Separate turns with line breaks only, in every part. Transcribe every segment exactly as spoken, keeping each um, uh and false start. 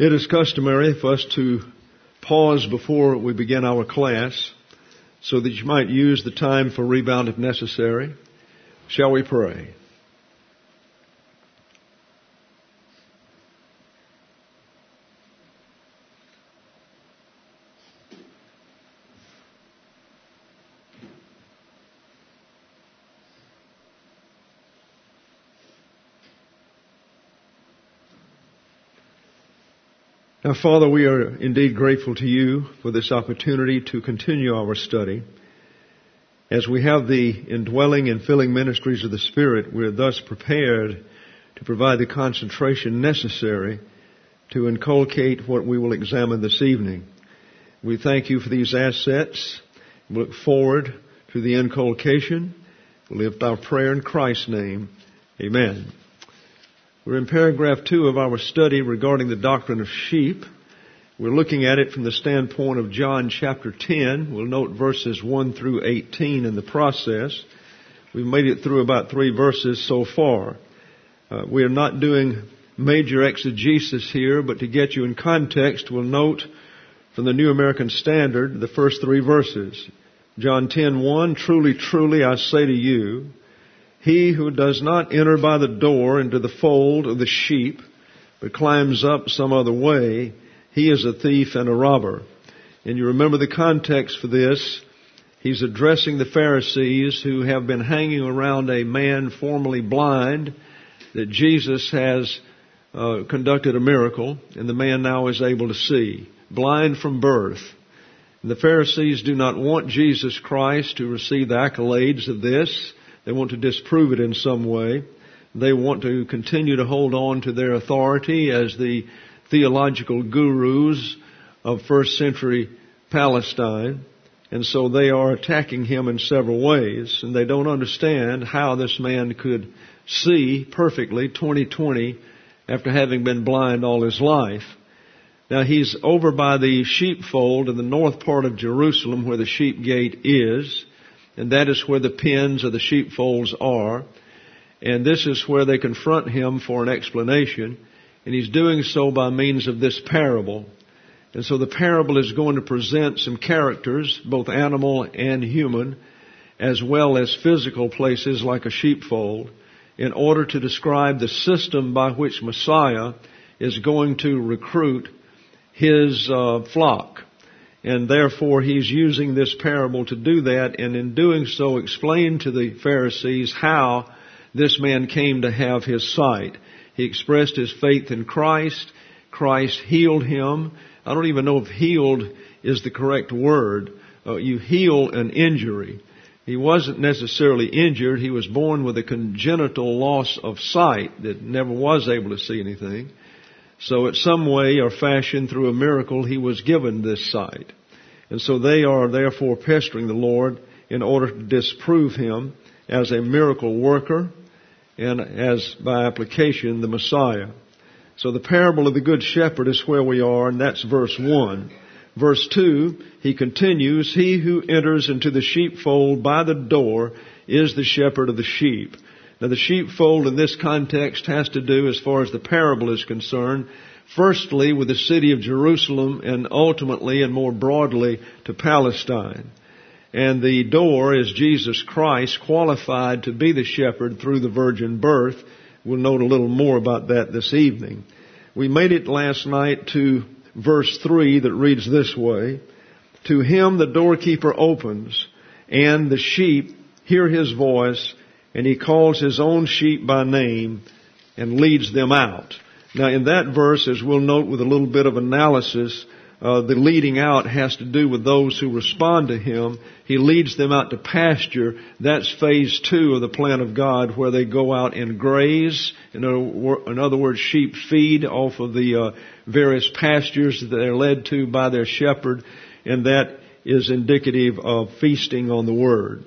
It is customary for us to pause before we begin our class so that you might use the time for rebound if necessary. Shall we pray? Now, Father, we are indeed grateful to you for this opportunity to continue our study. As we have the indwelling and filling ministries of the Spirit, we are thus prepared to provide the concentration necessary to inculcate what we will examine this evening. We thank you for these assets. We look forward to the inculcation. We lift our prayer in Christ's name. Amen. We're in paragraph two of our study regarding the doctrine of sheep. We're looking at it from the standpoint of John chapter ten. We'll note verses one through eighteen in the process. We've made it through about three verses so far. Uh, we are not doing major exegesis here, but to get you in context, we'll note from the New American Standard the first three verses. John ten one, truly, truly, I say to you, he who does not enter by the door into the fold of the sheep, but climbs up some other way, he is a thief and a robber. And you remember the context for this. He's addressing the Pharisees who have been hanging around a man formerly blind, that Jesus has uh, conducted a miracle, and the man now is able to see, blind from birth. And the Pharisees do not want Jesus Christ to receive the accolades of this. They want to disprove it in some way. They want to continue to hold on to their authority as the theological gurus of first century Palestine. And so they are attacking him in several ways. And they don't understand how this man could see perfectly twenty twenty after having been blind all his life. Now he's over by the sheepfold in the north part of Jerusalem where the sheep gate is. And that is where the pens of the sheepfolds are. And this is where they confront him for an explanation. And he's doing so by means of this parable. And so the parable is going to present some characters, both animal and human, as well as physical places like a sheepfold, in order to describe the system by which Messiah is going to recruit his uh, flock. And therefore, he's using this parable to do that, and in doing so, explain to the Pharisees how this man came to have his sight. He expressed his faith in Christ. Christ healed him. I don't even know if healed is the correct word. Uh, you heal an injury. He wasn't necessarily injured. He was born with a congenital loss of sight that never was able to see anything. So in some way or fashion, through a miracle, he was given this sight. And so they are therefore pestering the Lord in order to disprove him as a miracle worker and as, by application, the Messiah. So the parable of the Good Shepherd is where we are, and that's verse one. Verse two, he continues, he who enters into the sheepfold by the door is the shepherd of the sheep. Now the sheepfold in this context has to do, as far as the parable is concerned, firstly with the city of Jerusalem and ultimately and more broadly to Palestine. And the door is Jesus Christ, qualified to be the shepherd through the virgin birth. We'll note a little more about that this evening. We made it last night to verse three that reads this way, to him the doorkeeper opens, and the sheep hear his voice, and he calls his own sheep by name and leads them out. Now in that verse, as we'll note with a little bit of analysis, uh, the leading out has to do with those who respond to him. He leads them out to pasture. That's phase two of the plan of God, where they go out and graze. In other, in other words, sheep feed off of the uh, various pastures that they're led to by their shepherd, and that is indicative of feasting on the Word.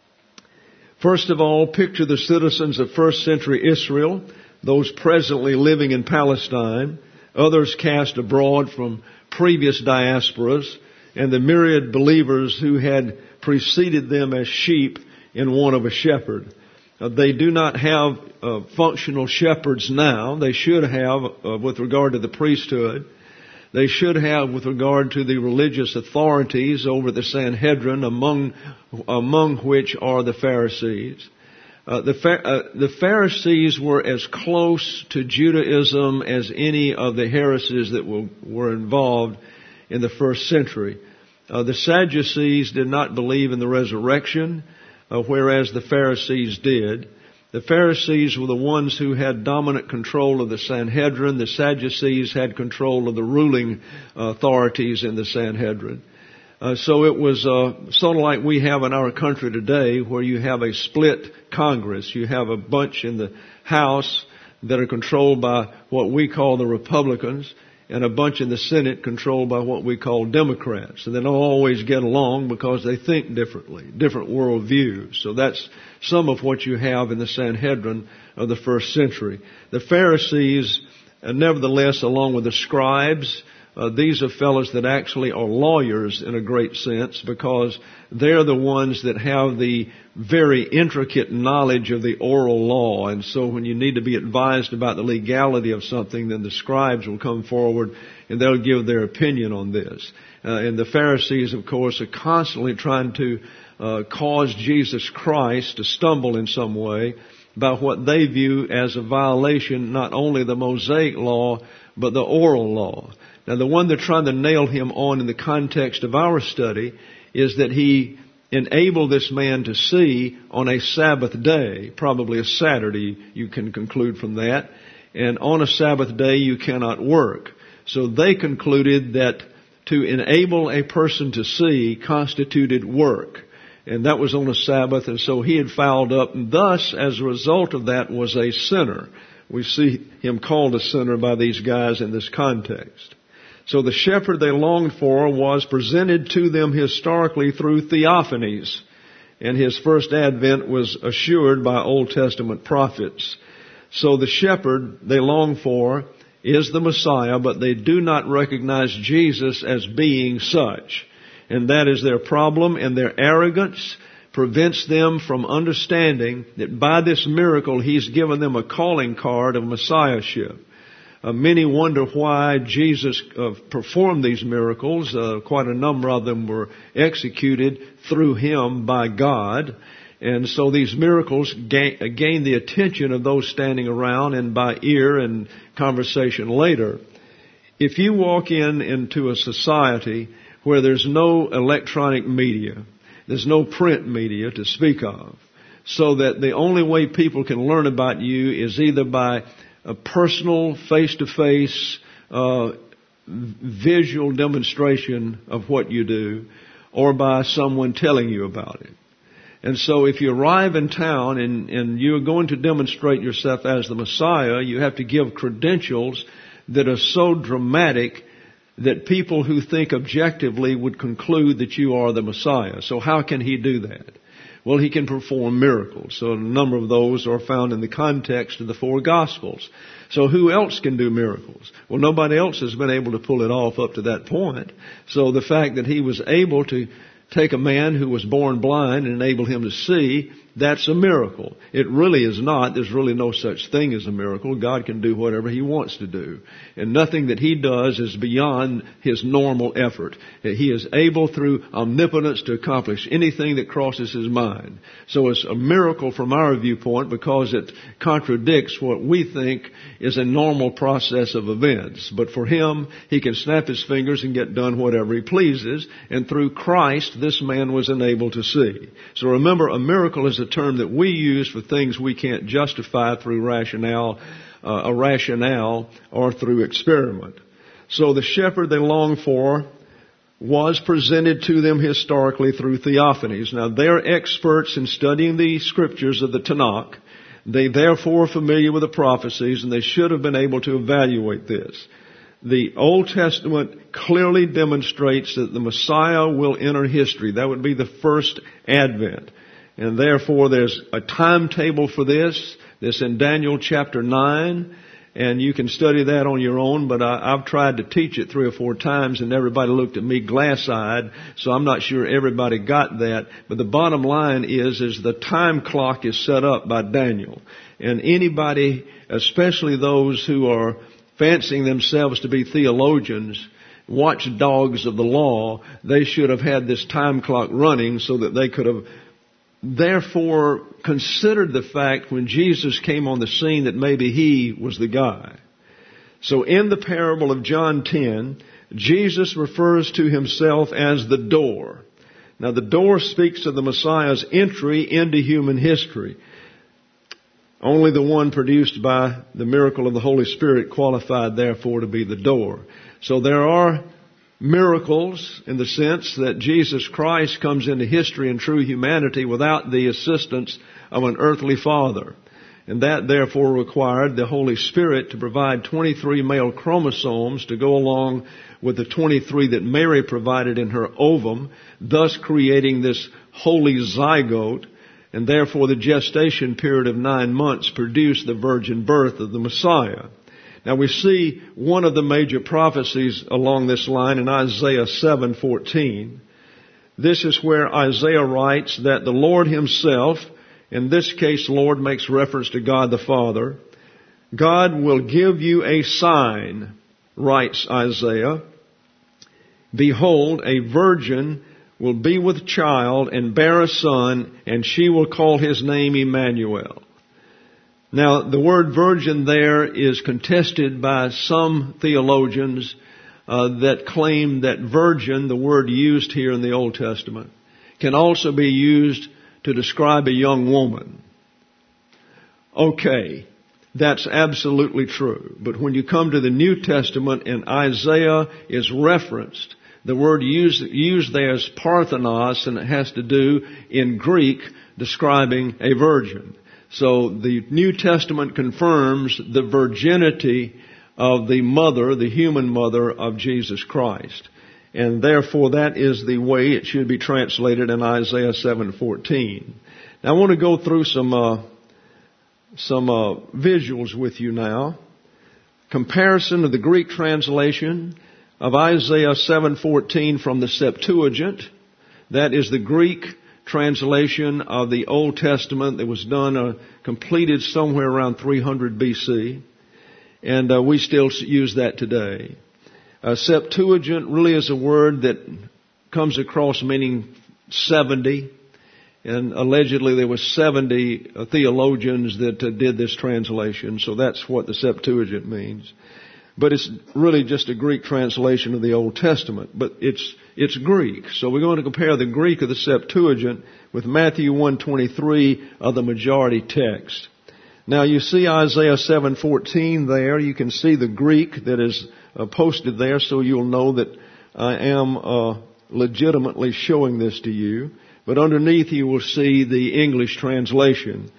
First of all, picture the citizens of first century Israel, those presently living in Palestine, others cast abroad from previous diasporas, and the myriad believers who had preceded them as sheep in want of a shepherd. Uh, they do not have uh, functional shepherds now. They should have uh, with regard to the priesthood. they should have with regard to the religious authorities over the Sanhedrin, among among which are the Pharisees. Uh, the, uh, the Pharisees were as close to Judaism as any of the heresies that were, were involved in the first century. Uh, the Sadducees did not believe in the resurrection, uh, whereas the Pharisees did. The Pharisees were the ones who had dominant control of the Sanhedrin. The Sadducees had control of the ruling authorities in the Sanhedrin. Uh, so it was uh, sort of like we have in our country today, where you have a split Congress. You have a bunch in the House that are controlled by what we call the Republicans, and a bunch in the Senate controlled by what we call Democrats. And they don't always get along because they think differently, different worldviews. So that's some of what you have in the Sanhedrin of the first century. The Pharisees, uh, nevertheless, along with the scribes, Uh, these are fellows that actually are lawyers in a great sense, because they're the ones that have the very intricate knowledge of the oral law. And so when you need to be advised about the legality of something, then the scribes will come forward and they'll give their opinion on this. Uh, and the Pharisees, of course, are constantly trying to uh, cause Jesus Christ to stumble in some way by what they view as a violation, not only the Mosaic law, but the oral law. Now, the one they're trying to nail him on in the context of our study is that he enabled this man to see on a Sabbath day, probably a Saturday, you can conclude from that. And on a Sabbath day, you cannot work. So they concluded that to enable a person to see constituted work. And that was on a Sabbath, and so he had fouled up, and thus, as a result of that, was a sinner. We see him called a sinner by these guys in this context. So the shepherd they longed for was presented to them historically through theophanies. And his first advent was assured by Old Testament prophets. So the shepherd they long for is the Messiah, but they do not recognize Jesus as being such. And that is their problem, and their arrogance prevents them from understanding that by this miracle He's given them a calling card of Messiahship. Uh, many wonder why Jesus uh, performed these miracles. Uh, quite a number of them were executed through Him by God. And so these miracles gain, uh, gain the attention of those standing around, and by ear and conversation later. If you walk in into a society where there's no electronic media, there's no print media to speak of, so that the only way people can learn about you is either by a personal, face-to-face, uh, visual demonstration of what you do, or by someone telling you about it. And so if you arrive in town and, and you're going to demonstrate yourself as the Messiah, you have to give credentials that are so dramatic that people who think objectively would conclude that you are the Messiah. So how can He do that? Well, He can perform miracles. So a number of those are found in the context of the four Gospels. So who else can do miracles? Well, nobody else has been able to pull it off up to that point. So the fact that He was able to take a man who was born blind and enable him to see, that's a miracle. It really is not. There's really no such thing as a miracle. God can do whatever He wants to do. And nothing that He does is beyond His normal effort. He is able through omnipotence to accomplish anything that crosses His mind. So it's a miracle from our viewpoint because it contradicts what we think is a normal process of events. But for Him, He can snap His fingers and get done whatever He pleases. And through Christ, this man was enabled to see. So remember, a miracle is a term that we use for things we can't justify through rationale, uh, a rationale or through experiment. So the shepherd they longed for was presented to them historically through theophanies. Now, they're experts in studying the scriptures of the Tanakh. They therefore are familiar with the prophecies, and they should have been able to evaluate this. The Old Testament clearly demonstrates that the Messiah will enter history. That would be the first advent. And therefore there's a timetable for this. This in Daniel chapter nine. And you can study that on your own, but I, I've tried to teach it three or four times and everybody looked at me glass-eyed, so I'm not sure everybody got that. But the bottom line is, is the time clock is set up by Daniel. And anybody, especially those who are fancying themselves to be theologians, watchdogs of the law, they should have had this time clock running so that they could have therefore considered the fact when Jesus came on the scene that maybe he was the guy. So in the parable of John ten, Jesus refers to himself as the door. Now the door speaks of the Messiah's entry into human history. Only the one produced by the miracle of the Holy Spirit qualified therefore to be the door. So there are miracles in the sense that Jesus Christ comes into history in true humanity without the assistance of an earthly father. And that therefore required the Holy Spirit to provide twenty-three male chromosomes to go along with the twenty-three that Mary provided in her ovum, thus creating this holy zygote. And therefore the gestation period of nine months produced the virgin birth of the Messiah. Now we see one of the major prophecies along this line in Isaiah seven fourteen. This is where Isaiah writes that the Lord himself, in this case Lord makes reference to God the Father, God will give you a sign, writes Isaiah. Behold, a virgin will be with child and bear a son, and she will call his name Emmanuel. Now, the word virgin there is contested by some theologians uh, that claim that virgin, the word used here in the Old Testament, can also be used to describe a young woman. Okay, that's absolutely true. But when you come to the New Testament and Isaiah is referenced, the word used, used there is parthenos, and it has to do in Greek describing a virgin. So the New Testament confirms the virginity of the mother, the human mother of Jesus Christ. And therefore that is the way it should be translated in Isaiah seven fourteen. Now I want to go through some uh, some uh, visuals with you now. Comparison of the Greek translation of Isaiah seven fourteen from the Septuagint. That is the Greek translation of the Old Testament that was done, uh, completed somewhere around three hundred B C. And uh, we still use that today. Uh, Septuagint really is a word that comes across meaning seventy. And allegedly there were seventy uh, theologians that uh, did this translation. So that's what the Septuagint means. But it's really just a Greek translation of the Old Testament. But it's it's Greek. So we're going to compare the Greek of the Septuagint with Matthew one twenty-three of the majority text. Now you see Isaiah seven fourteen there. You can see the Greek that is uh, posted there, so you'll know that I am uh, legitimately showing this to you. But underneath you will see the English translation.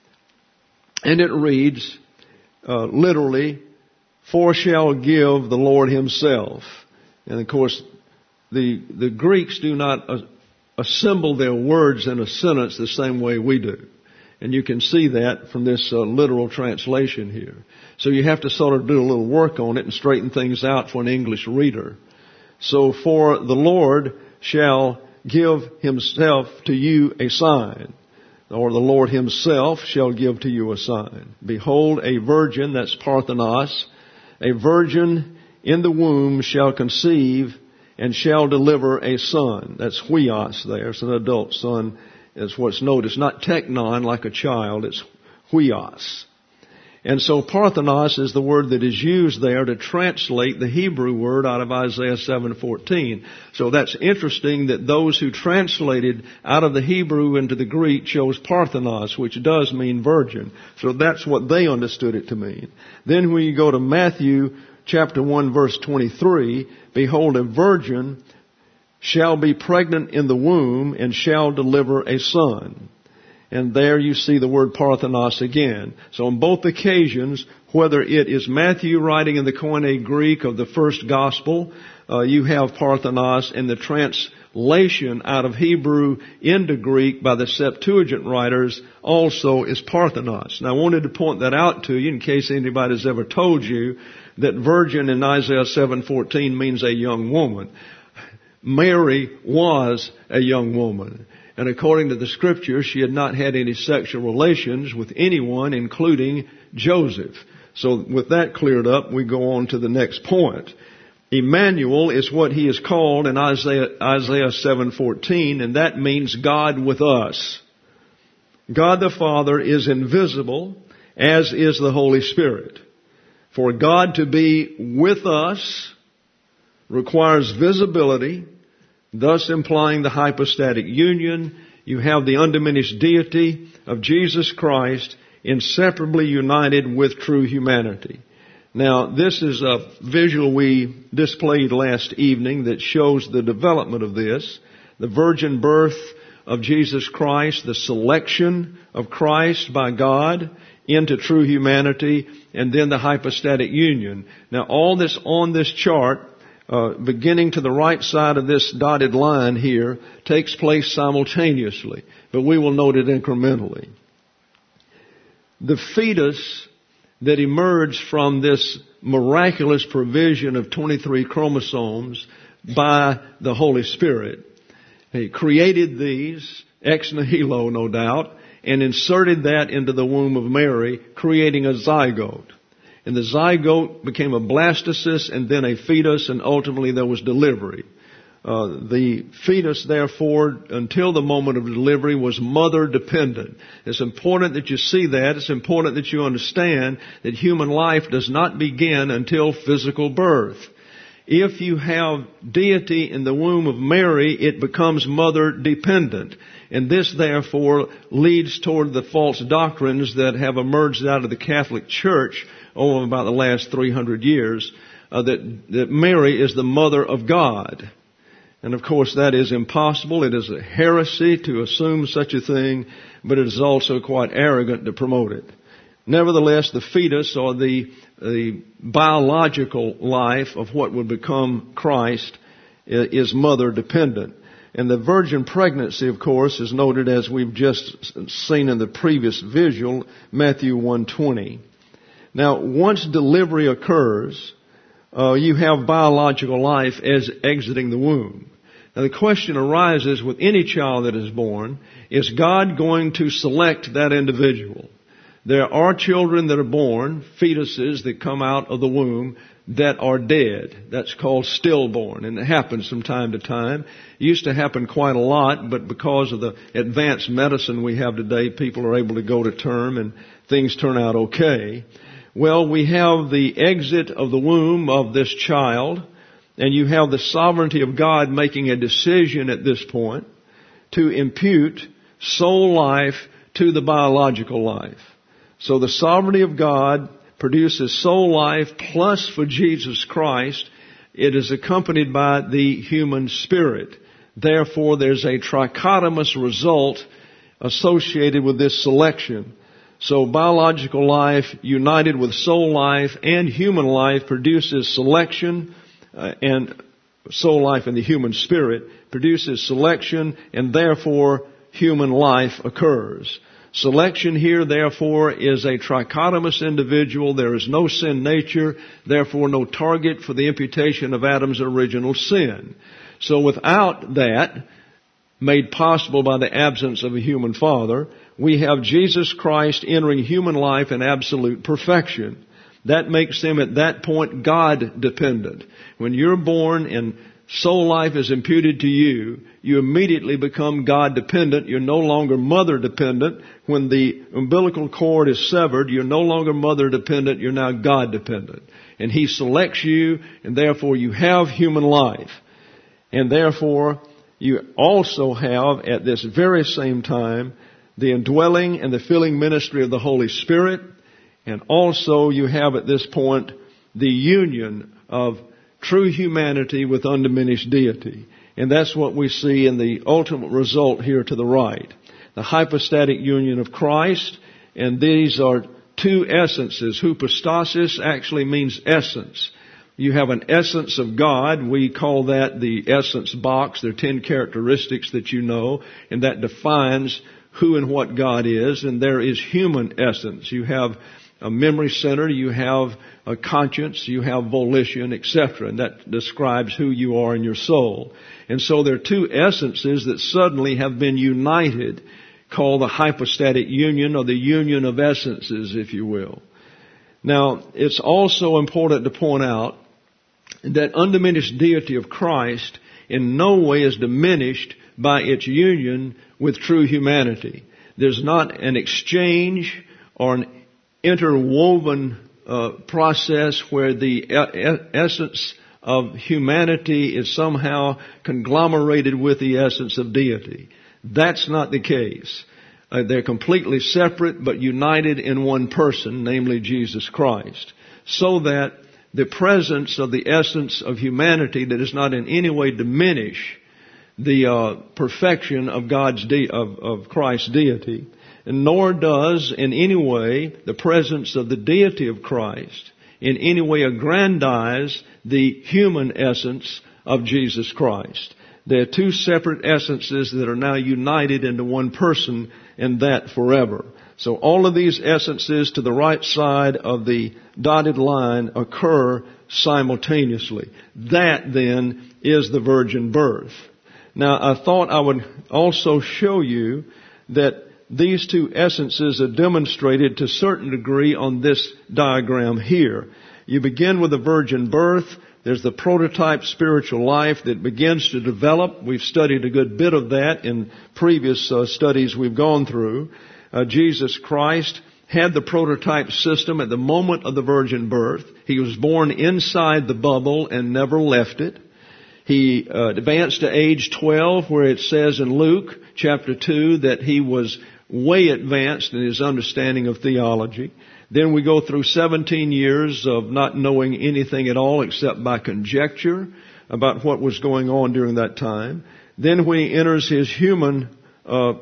And it reads, uh, literally, for shall give the Lord himself. And of course, the the Greeks do not uh, assemble their words in a sentence the same way we do. And you can see that from this uh, literal translation here. So you have to sort of do a little work on it and straighten things out for an English reader. So for the Lord shall give himself to you a sign. Or the Lord himself shall give to you a sign. Behold, a virgin, that's parthenos, a virgin in the womb shall conceive and shall deliver a son. That's huios there. It's an adult son. Is what's noticed. Not teknon, like a child. It's huios. And so parthenos is the word that is used there to translate the Hebrew word out of Isaiah seven fourteen. So that's interesting that those who translated out of the Hebrew into the Greek chose parthenos, which does mean virgin. So that's what they understood it to mean. Then when you go to Matthew chapter one verse twenty-three, behold, a virgin shall be pregnant in the womb and shall deliver a son. And there you see the word parthenos again. So on both occasions, whether it is Matthew writing in the Koine Greek of the first gospel, uh, you have parthenos, and the translation out of Hebrew into Greek by the Septuagint writers also is parthenos. Now I wanted to point that out to you in case anybody's ever told you that virgin in Isaiah seven fourteen means a young woman. Mary was a young woman. And according to the scripture, she had not had any sexual relations with anyone, including Joseph. So with that cleared up, we go on to the next point. Emmanuel is what he is called in Isaiah, Isaiah seven fourteen, and that means God with us. God the Father is invisible, as is the Holy Spirit. For God to be with us requires visibility, thus implying the hypostatic union. You have the undiminished deity of Jesus Christ inseparably united with true humanity. Now, this is a visual we displayed last evening that shows the development of this, the virgin birth of Jesus Christ, the selection of Christ by God into true humanity, and then the hypostatic union. Now, all this on this chart, uh, beginning to the right side of this dotted line here, takes place simultaneously, but we will note it incrementally. The fetus that emerged from this miraculous provision of twenty-three chromosomes by the Holy Spirit, he created these ex nihilo, no doubt, and inserted that into the womb of Mary, creating a zygote. And the zygote became a blastocyst and then a fetus, and ultimately there was delivery. Uh, the fetus, therefore, until the moment of delivery, was mother dependent. It's important that you see that. It's important that you understand that human life does not begin until physical birth. If you have deity in the womb of Mary, it becomes mother dependent. And this, therefore, leads toward the false doctrines that have emerged out of the Catholic Church over about the last three hundred years, uh, that, that Mary is the mother of God. And of course that is impossible. It is a heresy to assume such a thing, but it is also quite arrogant to promote it. Nevertheless, the fetus, or the, the biological life of what would become Christ, is mother dependent. And the virgin pregnancy, of course, is noted as we've just seen in the previous visual, Matthew one twenty. Now, once delivery occurs, uh, you have biological life as exiting the womb. Now, the question arises with any child that is born, is God going to select that individual? There are children that are born, fetuses that come out of the womb, that are dead. That's called stillborn, and it happens from time to time. It used to happen quite a lot, but because of the advanced medicine we have today, people are able to go to term and things turn out okay. Well, we have the exit of the womb of this child, and you have the sovereignty of God making a decision at this point to impute soul life to the biological life. So the sovereignty of God produces soul life, plus for Jesus Christ, it is accompanied by the human spirit. Therefore, there's a trichotomous result associated with this selection. So biological life united with soul life and human life produces selection, uh, and soul life in the human spirit produces selection, and therefore human life occurs. Selection here, therefore, is a trichotomous individual. There is no sin nature, therefore no target for the imputation of Adam's original sin. So without that, made possible by the absence of a human father, we have Jesus Christ entering human life in absolute perfection. That makes him at that point God dependent. When you're born and soul life is imputed to you, you immediately become God dependent. You're no longer mother dependent. When the umbilical cord is severed, you're no longer mother dependent. You're now God dependent. And he selects you, and therefore you have human life. And therefore you also have at this very same time the indwelling and the filling ministry of the Holy Spirit. And also you have at this point the union of true humanity with undiminished deity. And that's what we see in the ultimate result here to the right. The hypostatic union of Christ, and these are two essences. Hypostasis actually means essence. You have an essence of God. We call that the essence box. There are ten characteristics that you know, and that defines who and what God is. And there is human essence. You have a memory center, you have a conscience, you have volition, et cetera. And that describes who you are in your soul. And so there are two essences that suddenly have been united, called the hypostatic union, or the union of essences, if you will. Now, it's also important to point out that undiminished deity of Christ in no way is diminished by its union with true humanity. There's not an exchange or an interwoven uh, process where the e- essence of humanity is somehow conglomerated with the essence of deity. That's not the case. Uh, they're completely separate but united in one person, namely Jesus Christ, so that the presence of the essence of humanity that does not in any way diminish the uh, perfection of God's de- of, of Christ's deity, and nor does in any way the presence of the deity of Christ in any way aggrandize the human essence of Jesus Christ. They are two separate essences that are now united into one person, and that forever. So all of these essences to the right side of the dotted line occur simultaneously. That then is the virgin birth. Now I thought I would also show you that these two essences are demonstrated to a certain degree on this diagram here. You begin with the virgin birth. There's the prototype spiritual life that begins to develop. We've studied a good bit of that in previous uh, studies we've gone through. Uh, Jesus Christ had the prototype system at the moment of the virgin birth. He was born inside the bubble and never left it. He uh, advanced to age twelve, where it says in Luke chapter two that he was way advanced in his understanding of theology. Then we go through seventeen years of not knowing anything at all except by conjecture about what was going on during that time. Then when he enters his human, uh,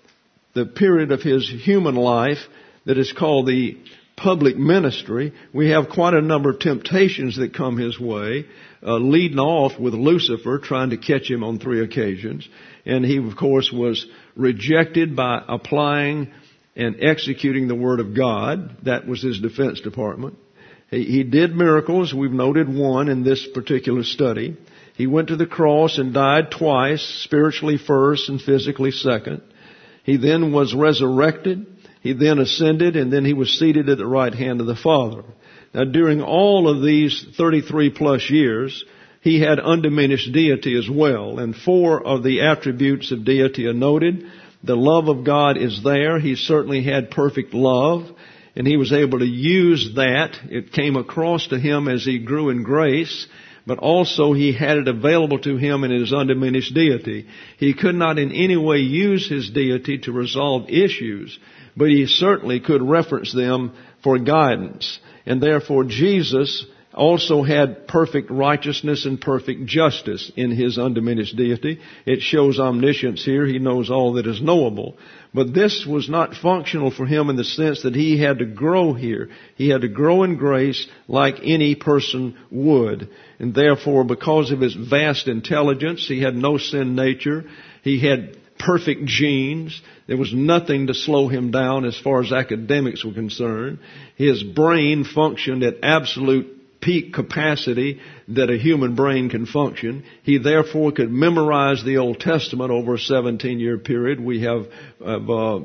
the period of his human life that is called the public ministry, we have quite a number of temptations that come his way, uh, leading off with Lucifer trying to catch him on three occasions. And he, of course, was rejected by applying and executing the Word of God. That was his defense department. He, he did miracles. We've noted one in this particular study. He went to the cross and died twice, spiritually first and physically second. He then was resurrected. He then ascended, and then he was seated at the right hand of the Father. Now, during all of these thirty-three plus years, he had undiminished deity as well. And four of the attributes of deity are noted. The love of God is there. He certainly had perfect love, and he was able to use that. It came across to him as he grew in grace, but also he had it available to him in his undiminished deity. He could not in any way use his deity to resolve issues, but he certainly could reference them for guidance. And therefore Jesus also had perfect righteousness and perfect justice in his undiminished deity. It shows omniscience here. He knows all that is knowable. But this was not functional for him in the sense that he had to grow here. He had to grow in grace like any person would. And therefore, because of his vast intelligence, he had no sin nature. He had perfect genes. There was nothing to slow him down as far as academics were concerned. His brain functioned at absolute peak capacity that a human brain can function. He therefore could memorize the Old Testament over a seventeen-year period, we have uh,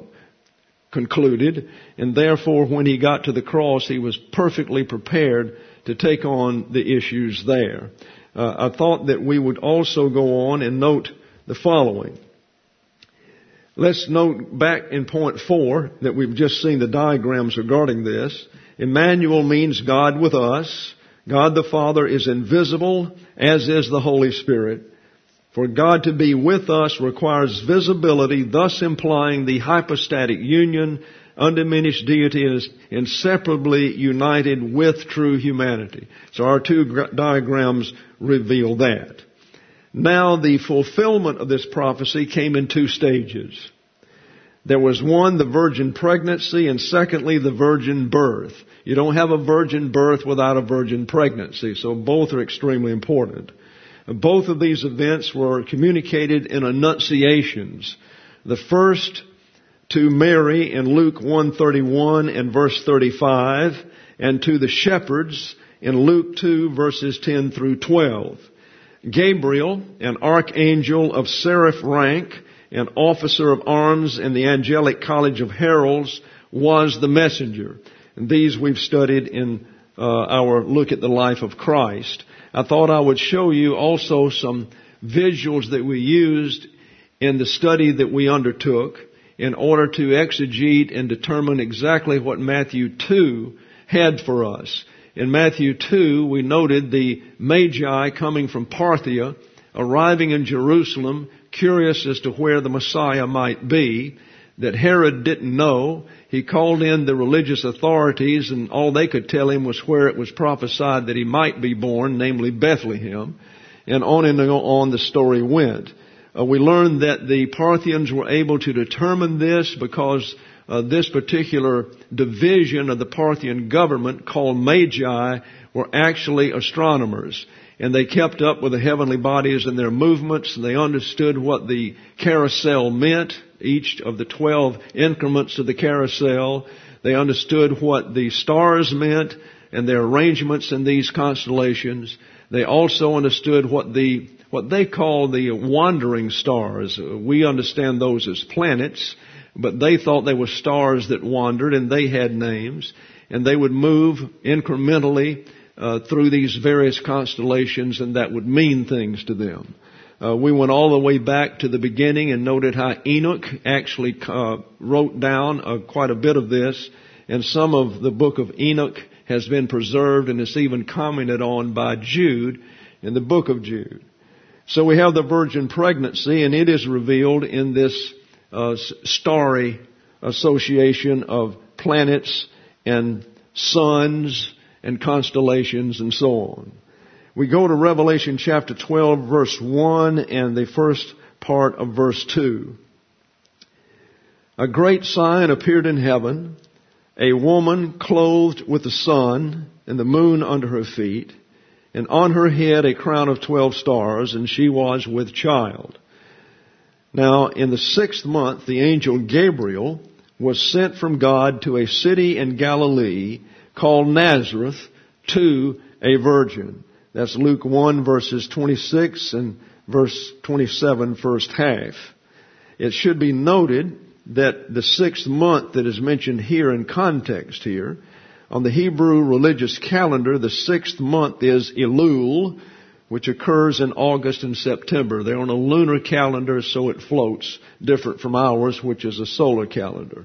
concluded. And therefore, when he got to the cross, he was perfectly prepared to take on the issues there. Uh, I thought that we would also go on and note the following. Let's note back in point four that we've just seen the diagrams regarding this. Emmanuel means God with us. God the Father is invisible, as is the Holy Spirit. For God to be with us requires visibility, thus implying the hypostatic union. Undiminished deity is inseparably united with true humanity. So our two diagrams reveal that. Now the fulfillment of this prophecy came in two stages. There was one, the virgin pregnancy, and secondly, the virgin birth. You don't have a virgin birth without a virgin pregnancy, so both are extremely important. Both of these events were communicated in annunciations. The first to Mary in Luke one thirty-one and verse thirty-five, and to the shepherds in Luke two verses ten through twelve. Gabriel, an archangel of seraph rank, an officer of arms in the angelic college of heralds, was the messenger. And these we've studied in uh, our look at the life of Christ. I thought I would show you also some visuals that we used in the study that we undertook in order to exegete and determine exactly what Matthew two had for us. In Matthew two, we noted the Magi coming from Parthia, arriving in Jerusalem, curious as to where the Messiah might be, that Herod didn't know. He called in the religious authorities, and all they could tell him was where it was prophesied that he might be born, namely Bethlehem. And on and on the story went. Uh, we learned that the Parthians were able to determine this because uh, this particular division of the Parthian government, called Magi, were actually astronomers. And they kept up with the heavenly bodies and their movements, and they understood what the carousel meant, each of the twelve increments of the carousel. They understood what the stars meant and their arrangements in these constellations. They also understood what the what they call the wandering stars. We understand those as planets, but they thought they were stars that wandered, and they had names, and they would move incrementally uh, through these various constellations, and that would mean things to them. Uh, we went all the way back to the beginning and noted how Enoch actually uh, wrote down uh, quite a bit of this, and some of the book of Enoch has been preserved, and it's even commented on by Jude in the book of Jude. So we have the virgin pregnancy, and it is revealed in this uh, starry association of planets and suns and constellations and so on. We go to Revelation chapter twelve, verse one, and the first part of verse two. A great sign appeared in heaven, a woman clothed with the sun and the moon under her feet, and on her head a crown of twelve stars, and she was with child. Now, in the sixth month, the angel Gabriel was sent from God to a city in Galilee called Nazareth to a virgin. That's Luke one, verses twenty-six and verse twenty-seven, first half. It should be noted that the sixth month that is mentioned here in context here, on the Hebrew religious calendar, the sixth month is Elul, which occurs in August and September. They're on a lunar calendar, so it floats, different from ours, which is a solar calendar.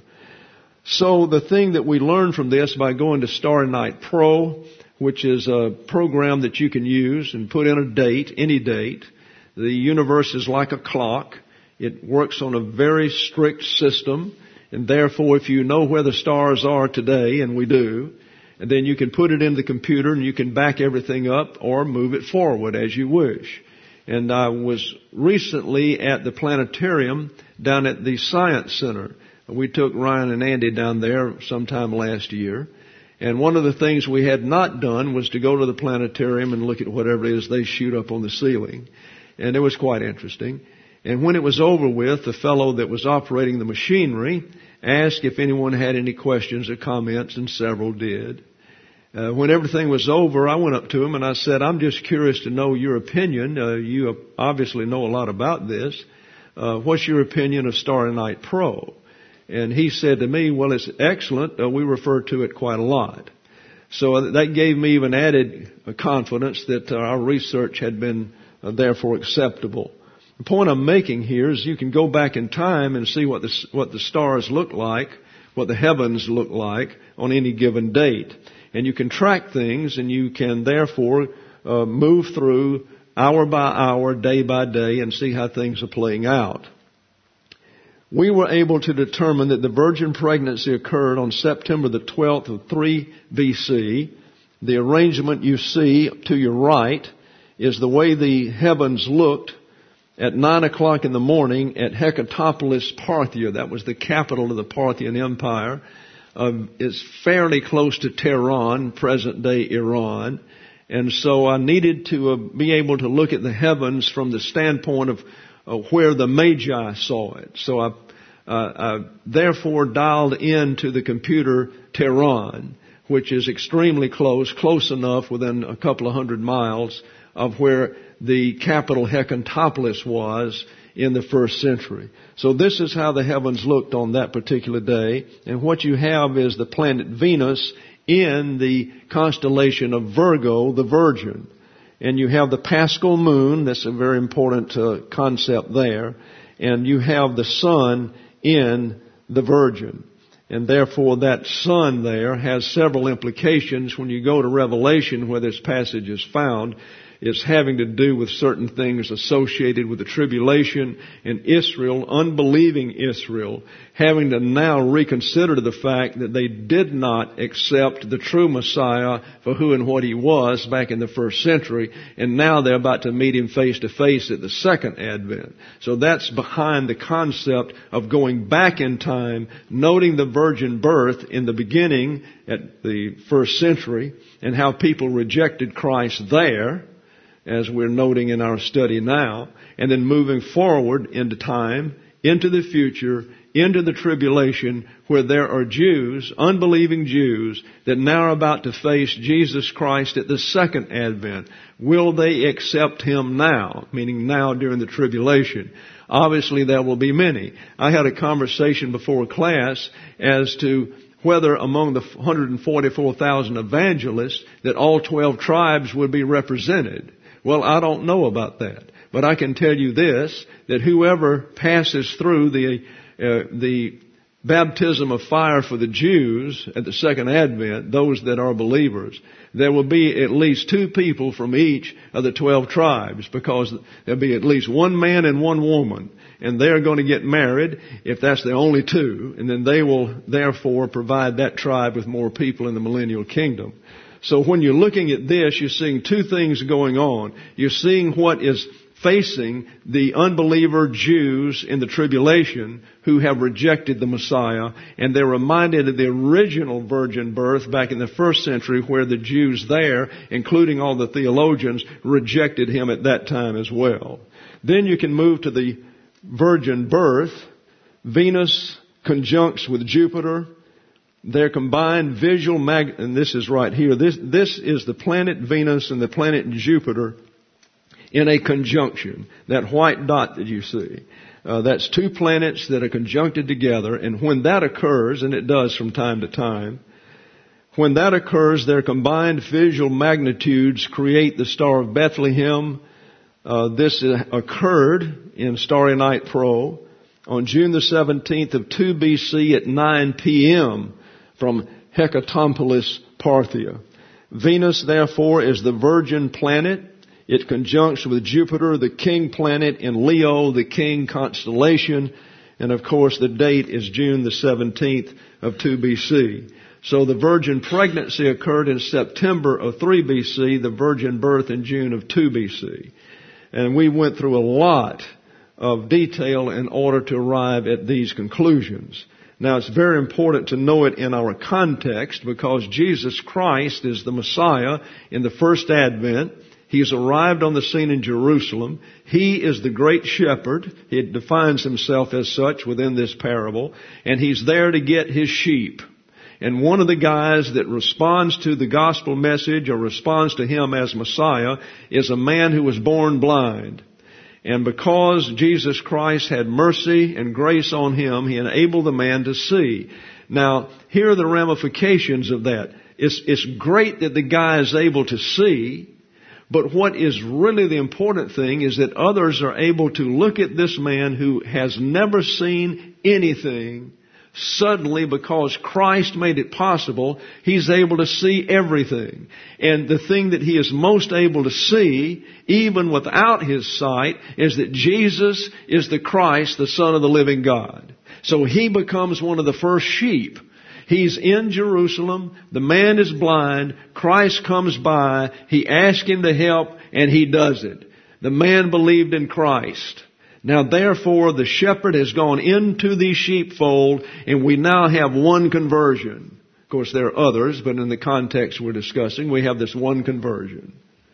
So the thing that we learn from this by going to Star Night Pro, which is a program that you can use and put in a date, any date. The universe is like a clock. It works on a very strict system, and therefore if you know where the stars are today, and we do, and then you can put it in the computer and you can back everything up or move it forward as you wish. And I was recently at the planetarium down at the Science Center. We took Ryan and Andy down there sometime last year. And one of the things we had not done was to go to the planetarium and look at whatever it is they shoot up on the ceiling. And it was quite interesting. And when it was over with, the fellow that was operating the machinery asked if anyone had any questions or comments, and several did. Uh, when everything was over, I went up to him and I said, I'm just curious to know your opinion. Uh, you obviously know a lot about this. Uh, what's your opinion of Starry Night Pro? And he said to me, well, it's excellent. Uh, we refer to it quite a lot. So that gave me even added confidence that uh, our research had been uh, therefore acceptable. The point I'm making here is you can go back in time and see what the, what the stars look like, what the heavens look like on any given date. And you can track things, and you can therefore uh, move through hour by hour, day by day, and see how things are playing out. We were able to determine that the virgin pregnancy occurred on September the twelfth of three B C. The arrangement you see to your right is the way the heavens looked at nine o'clock in the morning at Hecatopolis, Parthia. That was the capital of the Parthian Empire. Uh, it's fairly close to Tehran, present-day Iran. And so I needed to uh, be able to look at the heavens from the standpoint of uh, where the Magi saw it. So I, uh, I therefore dialed into the computer Tehran, which is extremely close, close enough within a couple of hundred miles of where the capital Hecatopolis was in the first century. So this is how the heavens looked on that particular day. And what you have is the planet Venus in the constellation of Virgo, the Virgin. and you have the paschal moon. That's a very important uh, concept there. And you have the sun in the virgin. And therefore that sun there has several implications. When you go to Revelation, where this passage is found, it's having to do with certain things associated with the tribulation in Israel, unbelieving Israel, having to now reconsider the fact that they did not accept the true Messiah for who and what He was back in the first century, and now they're about to meet Him face to face at the second advent. So that's behind the concept of going back in time, noting the virgin birth in the beginning at the first century, and how people rejected Christ there, as we're noting in our study now, and then moving forward into time, into the future, into the tribulation, where there are Jews, unbelieving Jews, that now are about to face Jesus Christ at the second advent. Will they accept Him now? Meaning now during the tribulation. Obviously there will be many. I had a conversation before class as to whether among the one hundred forty-four thousand evangelists that all twelve tribes would be represented. Well, I don't know about that. But I can tell you this, that whoever passes through the uh, the baptism of fire for the Jews at the second advent, those that are believers, there will be at least two people from each of the twelve tribes, because there'll be at least one man and one woman, and they're going to get married if that's the only two, and then they will therefore provide that tribe with more people in the millennial kingdom. So when you're looking at this, you're seeing two things going on. You're seeing what is facing the unbeliever Jews in the tribulation who have rejected the Messiah, and they're reminded of the original virgin birth back in the first century, where the Jews there, including all the theologians, rejected Him at that time as well. Then you can move to the virgin birth. Venus conjuncts with Jupiter. Their combined visual mag, and this is right here, this, this is the planet Venus and the planet Jupiter in a conjunction. That white dot that you see, uh, that's two planets that are conjuncted together, and when that occurs, and it does from time to time, when that occurs, their combined visual magnitudes create the Star of Bethlehem. Uh, this occurred in Starry Night Pro on June the seventeenth of two B C at nine p.m. from Hecatompolis, Parthia. Venus, therefore, is the virgin planet. It conjuncts with Jupiter, the king planet, in Leo, the king constellation. And of course, the date is June the seventeenth of two B C. So the virgin pregnancy occurred in September of three B C, the virgin birth in June of two B C. And we went through a lot of detail in order to arrive at these conclusions. Now, it's very important to know it in our context, because Jesus Christ is the Messiah in the first advent. He's arrived on the scene in Jerusalem. He is the great shepherd. He defines Himself as such within this parable. And He's there to get His sheep. And one of the guys that responds to the gospel message or responds to Him as Messiah is a man who was born blind. And because Jesus Christ had mercy and grace on him, He enabled the man to see. Now, here are the ramifications of that. It's, it's great that the guy is able to see, but what is really the important thing is that others are able to look at this man who has never seen anything. Suddenly, because Christ made it possible, he's able to see everything. And the thing that he is most able to see, even without his sight, is that Jesus is the Christ, the Son of the living God. So he becomes one of the first sheep. He's in Jerusalem. The man is blind. Christ comes by. He asks him to help, and he does it. The man believed in Christ. Now, therefore, the shepherd has gone into the sheepfold, and we now have one conversion. Of course, there are others, but in the context we're discussing, we have this one conversion.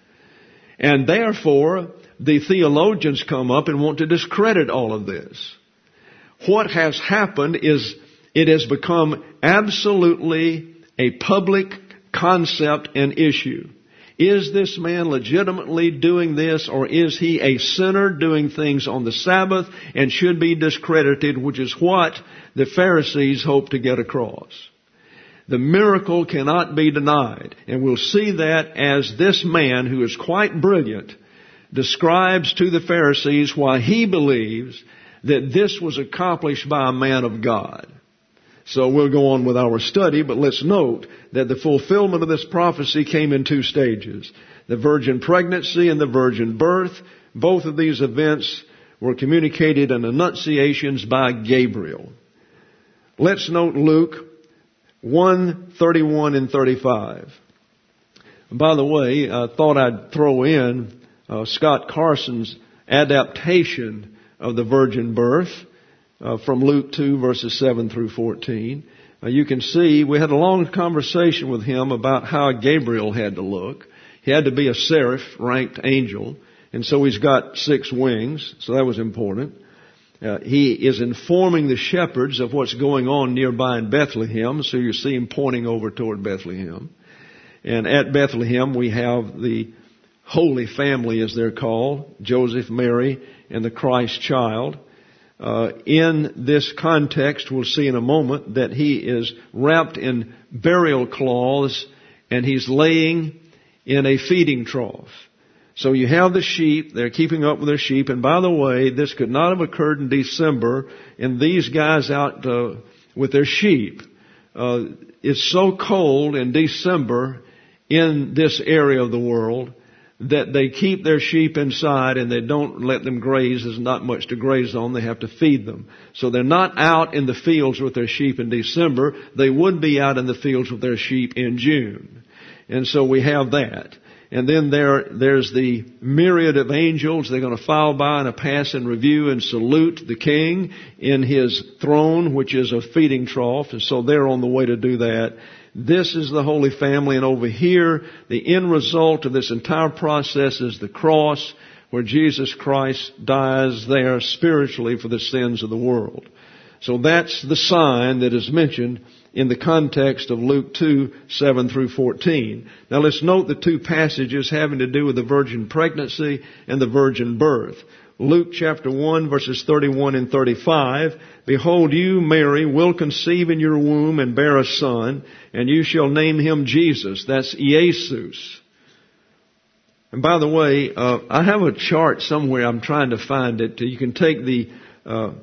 And therefore, the theologians come up and want to discredit all of this. What has happened is it has become absolutely a public concept and issue. Is this man legitimately doing this, or is he a sinner doing things on the Sabbath and should be discredited, which is what the Pharisees hope to get across. The miracle cannot be denied. And we'll see that as this man, who is quite brilliant, describes to the Pharisees why he believes that this was accomplished by a man of God. So we'll go on with our study, but let's note that the fulfillment of this prophecy came in two stages. The virgin pregnancy and the virgin birth. Both of these events were communicated in annunciations by Gabriel. Let's note Luke one, thirty-one and thirty-five. By the way, I thought I'd throw in uh, Scott Carson's adaptation of the virgin birth uh, from Luke two, verses seven through fourteen. Uh, you can see we had a long conversation with him about how Gabriel had to look. He had to be a seraph, ranked angel, and so he's got six wings, so that was important. Uh, he is informing the shepherds of what's going on nearby in Bethlehem, so you see him pointing over toward Bethlehem. And at Bethlehem we have the Holy Family, as they're called, Joseph, Mary, and the Christ child. Uh, in this context, we'll see in a moment that he is wrapped in burial cloths and he's laying in a feeding trough. So you have the sheep, they're keeping up with their sheep, and by the way, this could not have occurred in December, and these guys out uh, with their sheep. Uh, it's so cold in December in this area of the world that they keep their sheep inside and they don't let them graze. There's not much to graze on. They have to feed them. So they're not out in the fields with their sheep in December. They would be out in the fields with their sheep in June. And so we have that. And then there, there's the myriad of angels. They're going to file by and a pass and review and salute the king in his throne, which is a feeding trough. And so they're on the way to do that. This is the Holy Family. And over here, the end result of this entire process is the cross, where Jesus Christ dies there spiritually for the sins of the world. So that's the sign that is mentioned in the context of Luke two, seven through fourteen. Now let's note the two passages having to do with the virgin pregnancy and the virgin birth. Luke chapter one, verses thirty-one and thirty-five. Behold, you, Mary, will conceive in your womb and bear a son, and you shall name him Jesus. That's Jesus. And by the way, uh, I have a chart somewhere. I'm trying to find it. You can take the uh,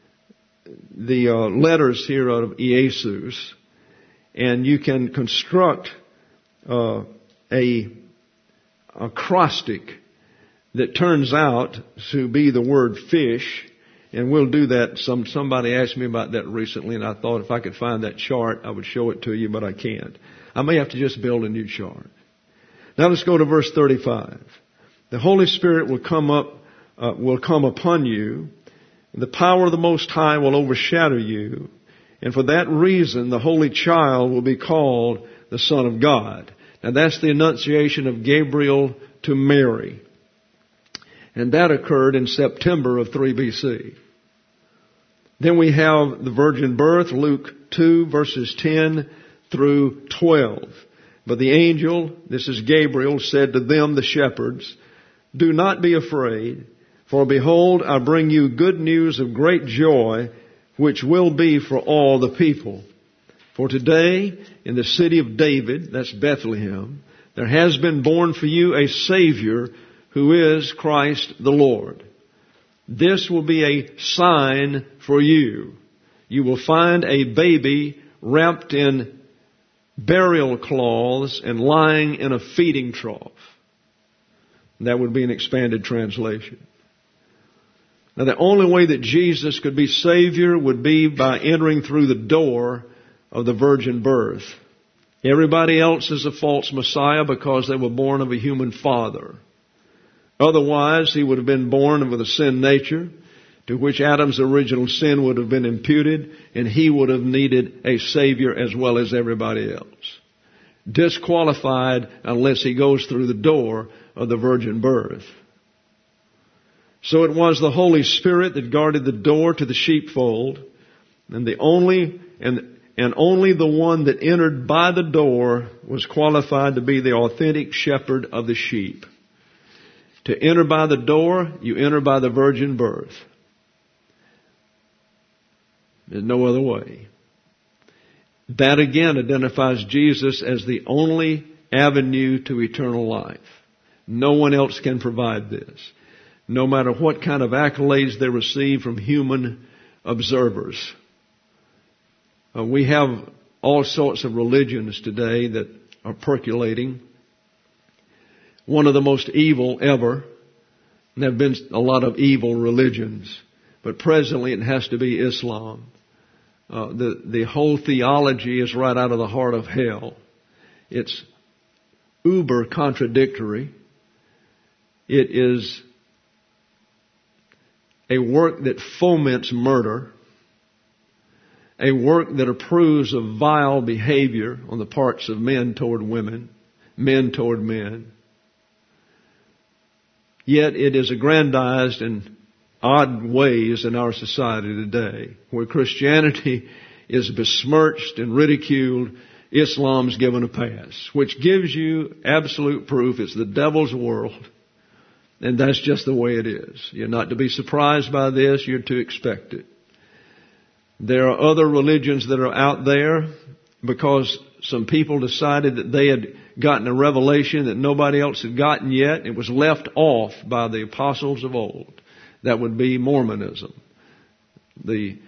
the uh, letters here out of Jesus, and you can construct uh, a acrostic that turns out to be the word fish, and we'll do that. Some somebody asked me about that recently, and I thought if I could find that chart, I would show it to you, but I can't. I may have to just build a new chart. Now let's go to verse thirty-five. The Holy Spirit will come up, uh, will come upon you. The power of the Most High will overshadow you. And for that reason, the Holy Child will be called the Son of God. Now that's the annunciation of Gabriel to Mary. And that occurred in September of three B C. Then we have the virgin birth, Luke two, verses ten through twelve. But the angel, this is Gabriel, said to them, the shepherds, do not be afraid. For behold, I bring you good news of great joy, which will be for all the people. For today, in the city of David, that's Bethlehem, there has been born for you a Savior, who is Christ the Lord. This will be a sign for you. You will find a baby wrapped in burial cloths and lying in a feeding trough. That would be an expanded translation. Now, the only way that Jesus could be Savior would be by entering through the door of the virgin birth. Everybody else is a false Messiah because they were born of a human father. Otherwise, he would have been born with a sin nature, to which Adam's original sin would have been imputed, and he would have needed a Savior as well as everybody else. Disqualified unless he goes through the door of the virgin birth. So it was the Holy Spirit that guarded the door to the sheepfold, and the only and and only the one that entered by the door was qualified to be the authentic shepherd of the sheep. To enter by the door, you enter by the virgin birth. There's no other way. That again identifies Jesus as the only avenue to eternal life. No one else can provide this. No matter what kind of accolades they receive from human observers. Uh, we have all sorts of religions today that are percolating. One of the most evil ever. And there have been a lot of evil religions. But presently it has to be Islam. Uh, the, the whole theology is right out of the heart of hell. It's uber contradictory. It is a work that foments murder. A work that approves of vile behavior on the parts of men toward women, men toward men. Yet it is aggrandized in odd ways in our society today, where Christianity is besmirched and ridiculed. Islam's given a pass, which gives you absolute proof it's the devil's world. And that's just the way it is. You're not to be surprised by this. You're to expect it. There are other religions that are out there because some people decided that they had gotten a revelation that nobody else had gotten yet. It was left off by the apostles of old. That would be Mormonism. The,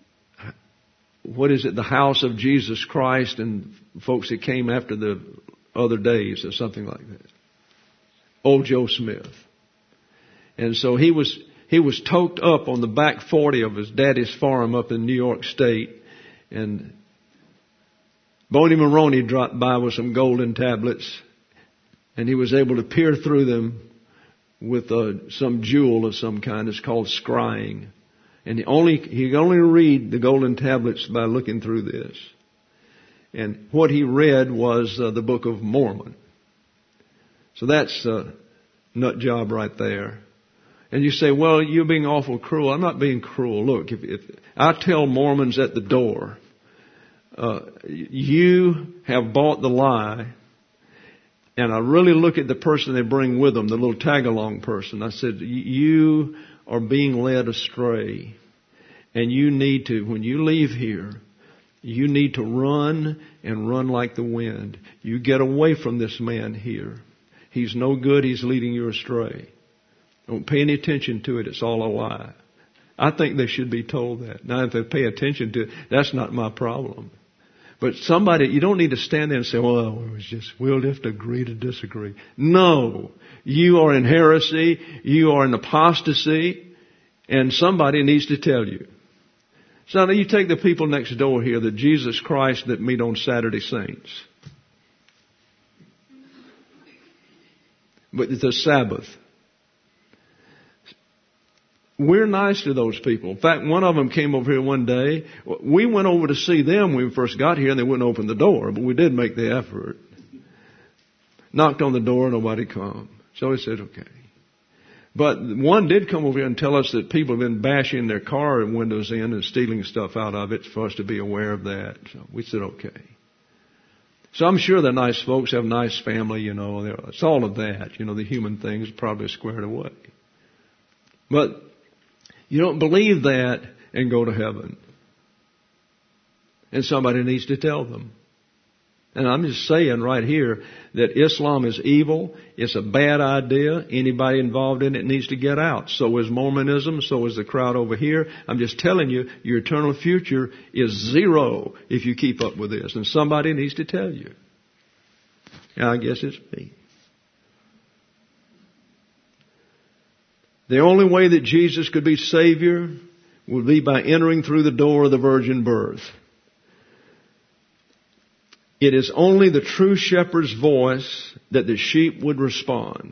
what is it, the house of Jesus Christ and folks that came after the other days or something like that. Old Joe Smith. And so he was, he was toked up on the back forty of his daddy's farm up in New York State. And Boney Maroney dropped by with some golden tablets. And he was able to peer through them with uh, some jewel of some kind. It's called scrying. And he only, he could only read the golden tablets by looking through this. And what he read was uh, the Book of Mormon. So that's a nut job right there. And you say, well, you're being awful cruel. I'm not being cruel. Look, if, if I tell Mormons at the door, uh, you have bought the lie. And I really look at the person they bring with them, the little tag-along person. I said, you are being led astray. And you need to, when you leave here, you need to run and run like the wind. You get away from this man here. He's no good. He's leading you astray. Don't pay any attention to it. It's all a lie. I think they should be told that. Now, if they pay attention to it, that's not my problem. But somebody, you don't need to stand there and say, well, it was just, we'll have to agree to disagree. No. You are in heresy. You are in apostasy. And somebody needs to tell you. So now you take the people next door here, the Jesus Christ that meet on Saturday Saints. But it's a Sabbath. We're nice to those people. In fact, one of them came over here one day. We went over to see them when we first got here, and they wouldn't open the door, but we did make the effort. Knocked on the door, nobody come. So we said, okay. But one did come over here and tell us that people have been bashing their car windows in and stealing stuff out of it, for us to be aware of that. So we said, okay. So I'm sure they're nice folks, have a nice family, you know. It's all of that. You know, the human things probably squared away. But you don't believe that and go to heaven. And somebody needs to tell them. And I'm just saying right here that Islam is evil. It's a bad idea. Anybody involved in it needs to get out. So is Mormonism. So is the crowd over here. I'm just telling you, your eternal future is zero if you keep up with this. And somebody needs to tell you. And I guess it's me. The only way that Jesus could be Savior would be by entering through the door of the virgin birth. It is only the true shepherd's voice that the sheep would respond.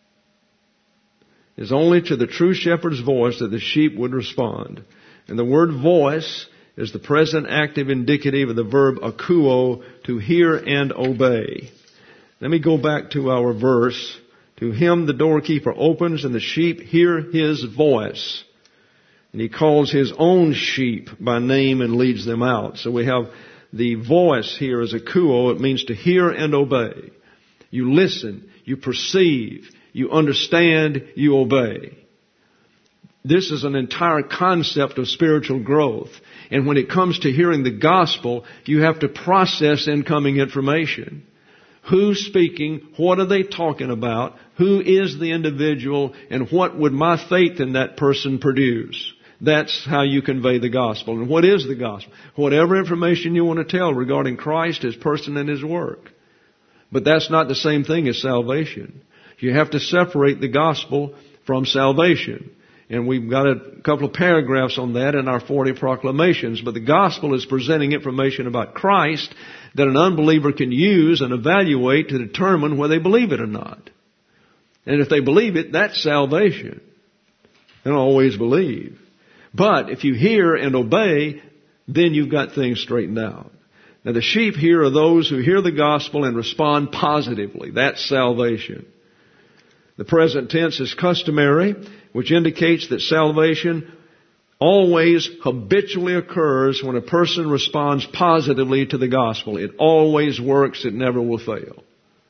It's only to the true shepherd's voice that the sheep would respond. And the word voice is the present active indicative of the verb akuo, to hear and obey. Let me go back to our verse. To him the doorkeeper opens and the sheep hear his voice. And he calls his own sheep by name and leads them out. So we have the voice here as akuo. It means to hear and obey. You listen, you perceive, you understand, you obey. This is an entire concept of spiritual growth. And when it comes to hearing the gospel, you have to process incoming information. Who's speaking? What are they talking about? Who is the individual? And what would my faith in that person produce? That's how you convey the gospel. And what is the gospel? Whatever information you want to tell regarding Christ, His person, and His work. But that's not the same thing as salvation. You have to separate the gospel from salvation. And we've got a couple of paragraphs on that in our forty proclamations. But the gospel is presenting information about Christ that an unbeliever can use and evaluate to determine whether they believe it or not. And if they believe it, that's salvation. They don't always believe. But if you hear and obey, then you've got things straightened out. Now the sheep here are those who hear the gospel and respond positively. That's salvation. The present tense is customary, which indicates that salvation always habitually occurs when a person responds positively to the gospel. It always works. It never will fail.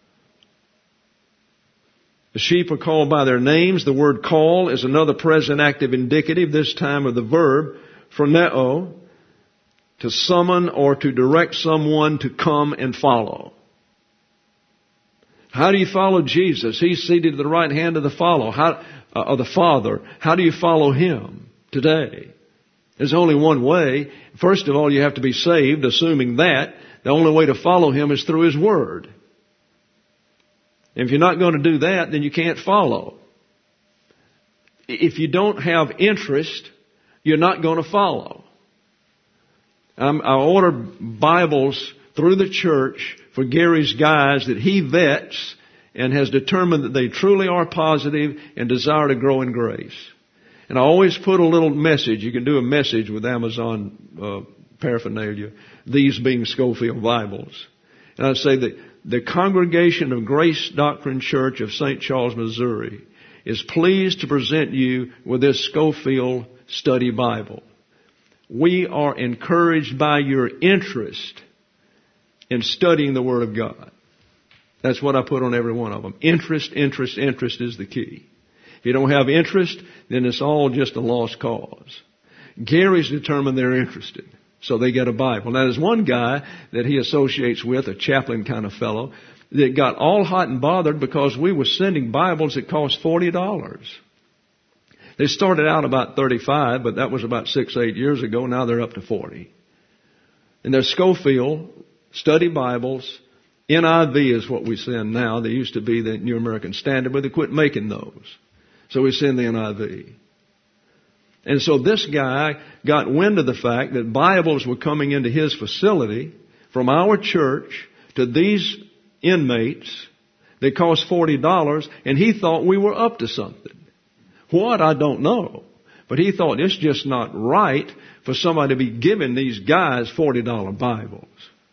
The sheep are called by their names. The word call is another present active indicative, this time of the verb, phroneo, to summon or to direct someone to come and follow. How do you follow Jesus? He's seated at the right hand of the follow, how, uh, of the Father. How do you follow Him today? There's only one way. First of all, you have to be saved, assuming that. The only way to follow Him is through His Word. If you're not going to do that, then you can't follow. If you don't have interest, you're not going to follow. Um, I order Bibles through the church for Gary's guys that he vets and has determined that they truly are positive and desire to grow in grace. And I always put a little message. You can do a message with Amazon uh, paraphernalia, these being Scofield Bibles. And I say that the Congregation of Grace Doctrine Church of Saint Charles, Missouri is pleased to present you with this Scofield Study Bible. We are encouraged by your interest in studying the Word of God. That's what I put on every one of them. Interest, interest, interest is the key. If you don't have interest, then it's all just a lost cause. Gary's determined they're interested, so they get a Bible. Now, there's one guy that he associates with, a chaplain kind of fellow, that got all hot and bothered because we were sending Bibles that cost forty dollars. They started out about thirty-five, but that was about six, eight years ago. Now they're up to forty. And they're Scofield Study Bibles. N I V is what we send now. They used to be the New American Standard, but they quit making those. So we send the N I V. And so this guy got wind of the fact that Bibles were coming into his facility from our church to these inmates. They cost forty dollars, and he thought we were up to something. What? I don't know. But he thought it's just not right for somebody to be giving these guys forty dollar Bibles.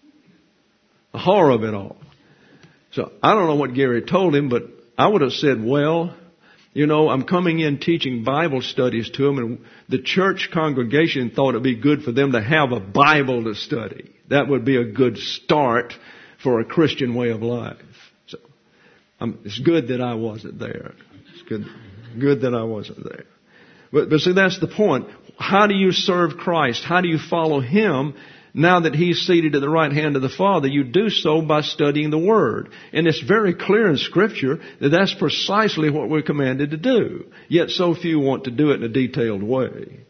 The horror of it all. So I don't know what Gary told him, but I would have said, well, you know, I'm coming in teaching Bible studies to them, and the church congregation thought it'd be good for them to have a Bible to study. That would be a good start for a Christian way of life. So um, it's good that I wasn't there. It's good, good that I wasn't there. But, but see, that's the point. How do you serve Christ? How do you follow Him? Now that He's seated at the right hand of the Father, you do so by studying the Word. And it's very clear in Scripture that that's precisely what we're commanded to do. Yet so few want to do it in a detailed way.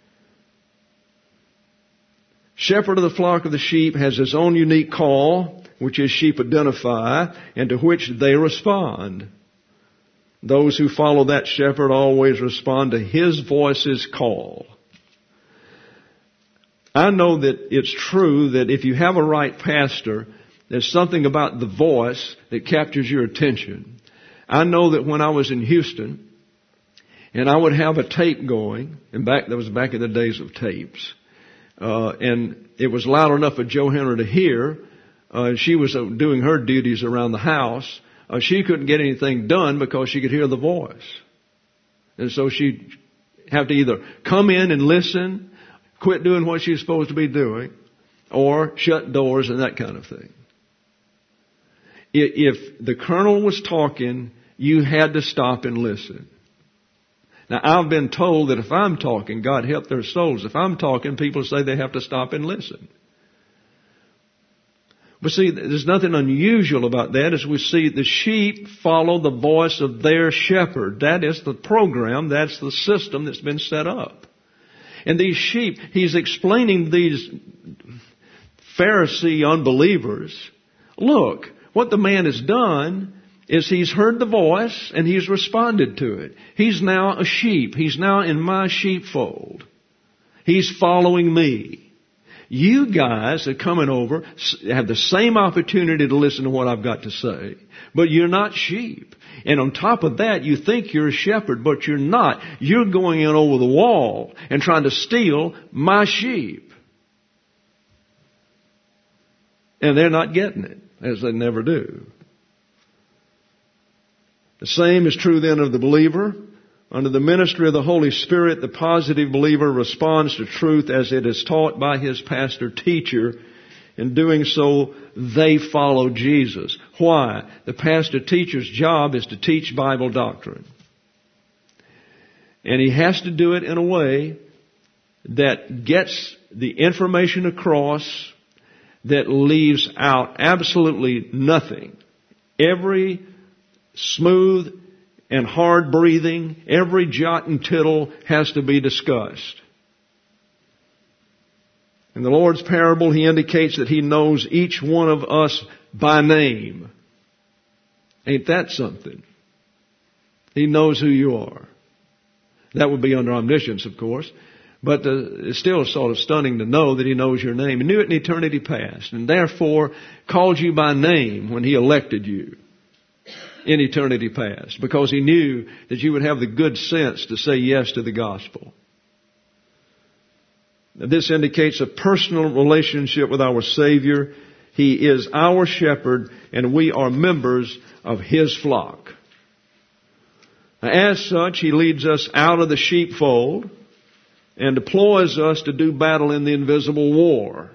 Shepherd of the flock of the sheep has his own unique call, which his sheep identify, and to which they respond. Those who follow that shepherd always respond to his voice's call. I know that it's true that if you have a right pastor, there's something about the voice that captures your attention. I know that when I was in Houston, and I would have a tape going, and back that was back in the days of tapes, uh, and it was loud enough for Joe Henry to hear. Uh, she was uh, doing her duties around the house. Uh, she couldn't get anything done because she could hear the voice, and so she'd have to either come in and listen, quit doing what she's supposed to be doing, or shut doors and that kind of thing. If the colonel was talking, you had to stop and listen. Now, I've been told that if I'm talking, God help their souls, if I'm talking, people say they have to stop and listen. But see, there's nothing unusual about that. As we see, the sheep follow the voice of their shepherd. That is the program. That's the system that's been set up. And these sheep, he's explaining these Pharisee unbelievers, look, what the man has done is he's heard the voice and he's responded to it. He's now a sheep. He's now in my sheepfold. He's following me. You guys are coming over, have the same opportunity to listen to what I've got to say, but you're not sheep. And on top of that, you think you're a shepherd, but you're not. You're going in over the wall and trying to steal my sheep. And they're not getting it, as they never do. The same is true then of the believer. Under the ministry of the Holy Spirit, the positive believer responds to truth as it is taught by his pastor teacher. In doing so, they follow Jesus. Why? The pastor teacher's job is to teach Bible doctrine. And he has to do it in a way that gets the information across, that leaves out absolutely nothing. Every smooth and hard breathing, every jot and tittle has to be discussed. In the Lord's parable, he indicates that he knows each one of us by name. Ain't that something? He knows who you are. That would be under omniscience, of course. But uh, it's still sort of stunning to know that he knows your name. He knew it in eternity past, and therefore called you by name when he elected you in eternity past, because he knew that you would have the good sense to say yes to the gospel. Now, this indicates a personal relationship with our Savior. He is our shepherd, and we are members of his flock. Now, as such, he leads us out of the sheepfold and deploys us to do battle in the invisible war.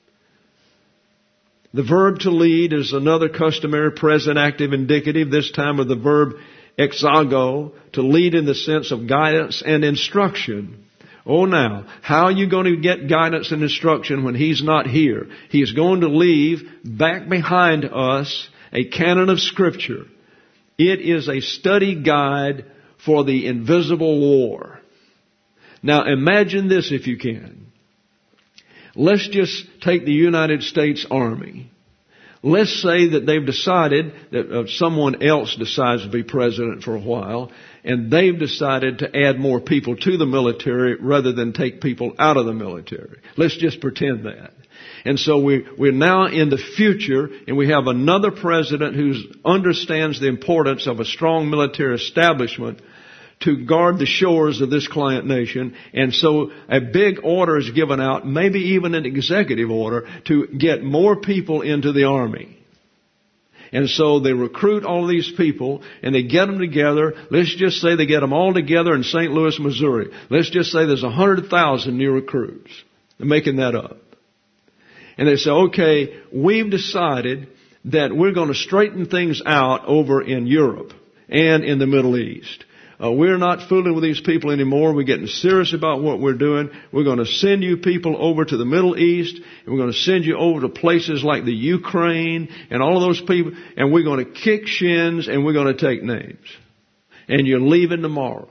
The verb to lead is another customary present active indicative, this time of the verb exago, to lead in the sense of guidance and instruction. Oh, now, how are you going to get guidance and instruction when he's not here? He is going to leave back behind us a canon of Scripture. It is a study guide for the invisible war. Now, imagine this if you can. Let's just take the United States Army. Let's say that they've decided that uh, someone else decides to be president for a while, and they've decided to add more people to the military rather than take people out of the military. Let's just pretend that. And so we, we're now in the future, and we have another president who understands the importance of a strong military establishment to guard the shores of this client nation. And so a big order is given out, maybe even an executive order, to get more people into the Army. And so they recruit all these people and they get them together. Let's just say they get them all together in Saint Louis, Missouri. Let's just say there's one hundred thousand new recruits. I'm making that up. And they say, okay, we've decided that we're going to straighten things out over in Europe and in the Middle East. Uh, we're not fooling with these people anymore. We're getting serious about what we're doing. We're going to send you people over to the Middle East, and we're going to send you over to places like the Ukraine and all of those people, and we're going to kick shins and we're going to take names. And you're leaving tomorrow.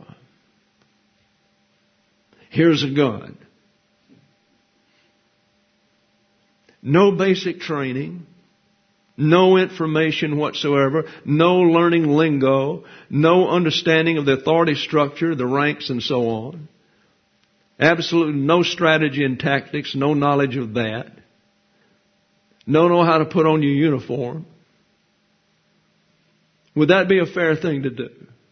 Here's a gun. No basic training. No information whatsoever, no learning lingo, no understanding of the authority structure, the ranks and so on. Absolutely no strategy and tactics, no knowledge of that. No know how to put on your uniform. Would that be a fair thing to do?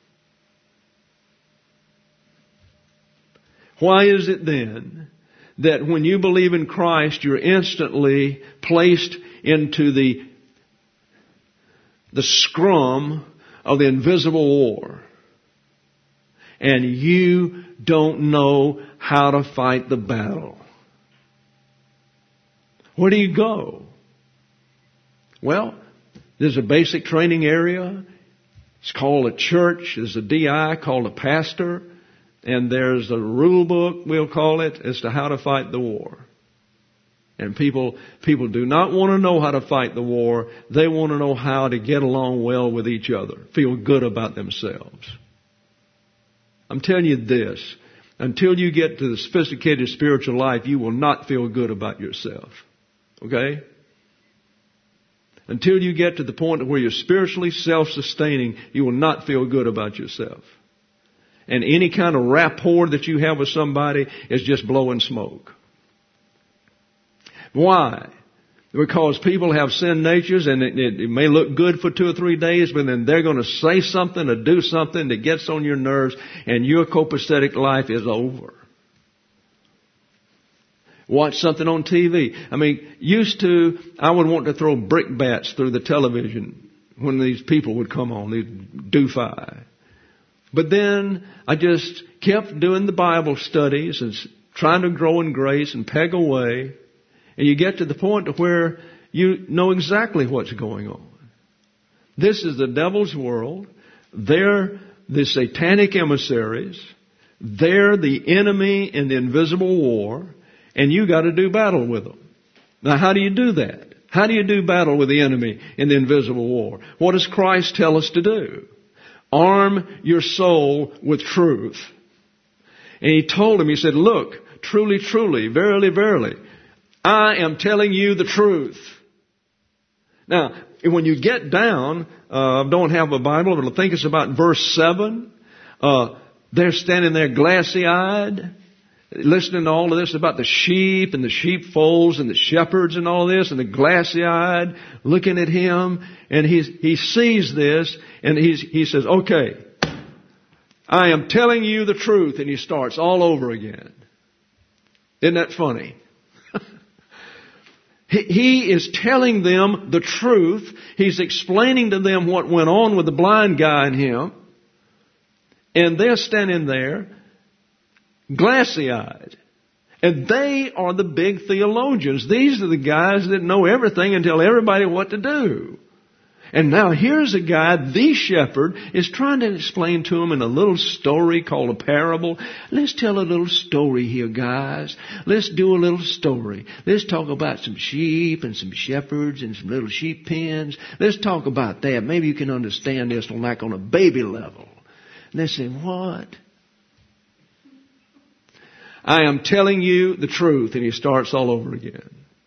Why is it then that when you believe in Christ, you're instantly placed into the the scrum of the invisible war, and you don't know how to fight the battle? Where do you go? Well, there's a basic training area. It's called a church. There's a D I called a pastor. and there's a rule book, we'll call it, as to how to fight the war. And people, people do not want to know how to fight the war. They want to know how to get along well with each other, feel good about themselves. I'm telling you this, until you get to the sophisticated spiritual life, you will not feel good about yourself. Okay? Until you get to the point where you're spiritually self-sustaining, you will not feel good about yourself. And any kind of rapport that you have with somebody is just blowing smoke. Why? Because people have sin natures, and it, it, it may look good for two or three days, but then they're going to say something or do something that gets on your nerves, and your copacetic life is over. Watch something on T V. I mean, used to, I would want to throw brickbats through the television when these people would come on, these doofi. But then I just kept doing the Bible studies and trying to grow in grace and peg away. And you get to the point to where you know exactly what's going on. This is the devil's world. They're the satanic emissaries. They're the enemy in the invisible war. And you got to do battle with them. Now, how do you do that? How do you do battle with the enemy in the invisible war? What does Christ tell us to do? Arm your soul with truth. And he told him, he said, look, truly, truly, verily, verily, I am telling you the truth. Now, when you get down, uh, don't have a Bible, but I think it's about verse seven. Uh, they're standing there glassy-eyed, listening to all of this about the sheep and the sheepfolds and the shepherds and all this, and the glassy-eyed looking at him. And he's, he sees this, and he's, he says, okay, I am telling you the truth. And he starts all over again. Isn't that funny? He is telling them the truth. He's explaining to them what went on with the blind guy and him. And they're standing there, glassy-eyed. And they are the big theologians. These are the guys that know everything and tell everybody what to do. And now here's a guy, the shepherd, is trying to explain to them in a little story called a parable. Let's tell a little story here, guys. Let's do a little story. Let's talk about some sheep and some shepherds and some little sheep pens. Let's talk about that. Maybe you can understand this on like on a baby level. And they say, what? I am telling you the truth. And he starts all over again.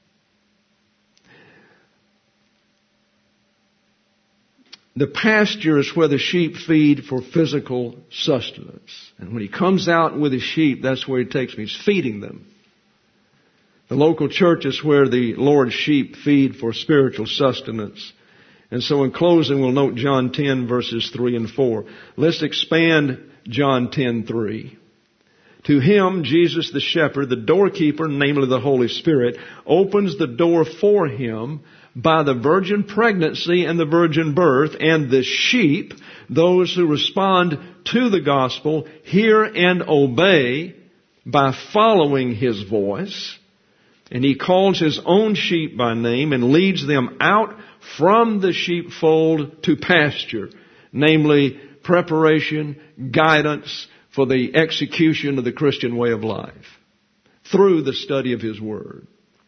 The pasture is where the sheep feed for physical sustenance. And when he comes out with his sheep, that's where he takes them. He's feeding them. The local church is where the Lord's sheep feed for spiritual sustenance. And so in closing, we'll note John ten verses three and four. Let's expand John ten three. To him, Jesus the shepherd, the doorkeeper, namely the Holy Spirit, opens the door for him by the virgin pregnancy and the virgin birth, and the sheep, those who respond to the gospel, hear and obey by following his voice. And he calls his own sheep by name and leads them out from the sheepfold to pasture, namely preparation, guidance for the execution of the Christian way of life through the study of his word.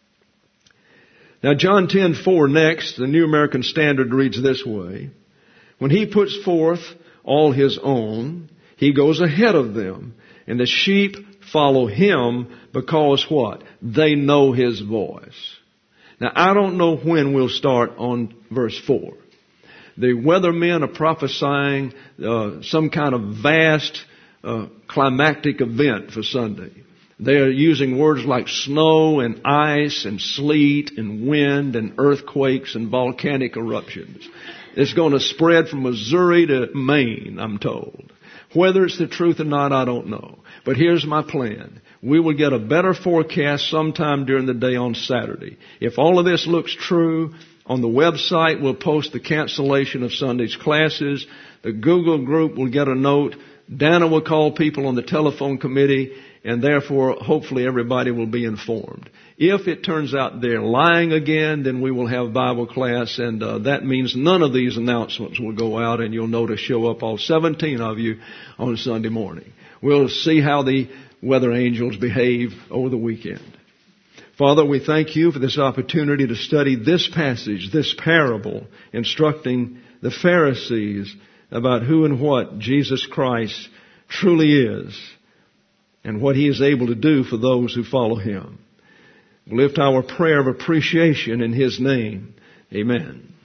Now, John ten four next, the New American Standard reads this way. When he puts forth all his own, he goes ahead of them, and the sheep follow him because what? They know his voice. Now, I don't know when we'll start on verse four. The weathermen are prophesying uh, some kind of vast uh, climactic event for Sunday. They are using words like snow and ice and sleet and wind and earthquakes and volcanic eruptions. It's going to spread from Missouri to Maine, I'm told. Whether it's the truth or not, I don't know. But here's my plan. We will get a better forecast sometime during the day on Saturday. If all of this looks true, on the website we'll post the cancellation of Sunday's classes. The Google group will get a note. Dana will call people on the telephone committee, and therefore, hopefully everybody will be informed. If it turns out they're lying again, then we will have Bible class, and uh, that means none of these announcements will go out, and you'll know to show up, all seventeen of you, on Sunday morning. We'll see how the weather angels behave over the weekend. Father, we thank you for this opportunity to study this passage, this parable, instructing the Pharisees about who and what Jesus Christ truly is and what He is able to do for those who follow Him. We lift our prayer of appreciation in His name. Amen.